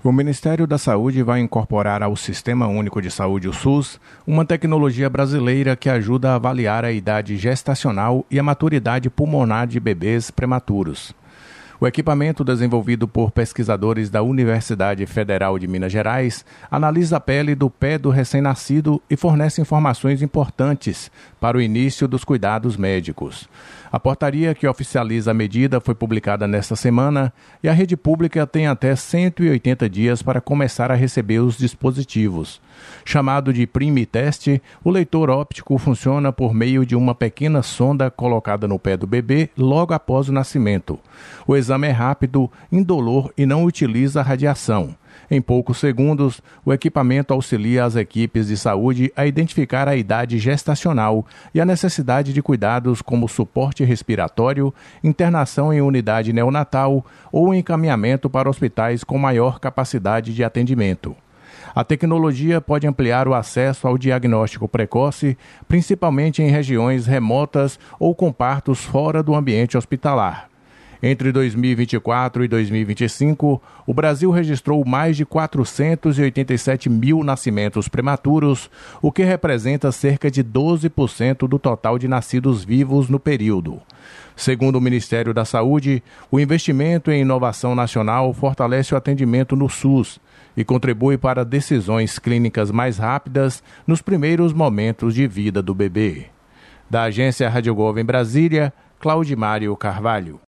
O Ministério da Saúde vai incorporar ao Sistema Único de Saúde, o SUS, uma tecnologia brasileira que ajuda a avaliar a idade gestacional e a maturidade pulmonar de bebês prematuros. O equipamento, desenvolvido por pesquisadores da Universidade Federal de Minas Gerais, analisa a pele do pé do recém-nascido e fornece informações importantes para o início dos cuidados médicos. A portaria que oficializa a medida foi publicada nesta semana e a rede pública tem até 180 dias para começar a receber os dispositivos. Chamado de Primiteste, o leitor óptico funciona por meio de uma pequena sonda colocada no pé do bebê logo após o nascimento. O exame é rápido, indolor e não utiliza radiação. Em poucos segundos, o equipamento auxilia as equipes de saúde a identificar a idade gestacional e a necessidade de cuidados como suporte respiratório, internação em unidade neonatal ou encaminhamento para hospitais com maior capacidade de atendimento. A tecnologia pode ampliar o acesso ao diagnóstico precoce, principalmente em regiões remotas ou com partos fora do ambiente hospitalar. Entre 2024 e 2025, o Brasil registrou mais de 487 mil nascimentos prematuros, o que representa cerca de 12% do total de nascidos vivos no período. Segundo o Ministério da Saúde, o investimento em inovação nacional fortalece o atendimento no SUS e contribui para decisões clínicas mais rápidas nos primeiros momentos de vida do bebê. Da agência Rádio Gov em Brasília, Claudimário Carvalho.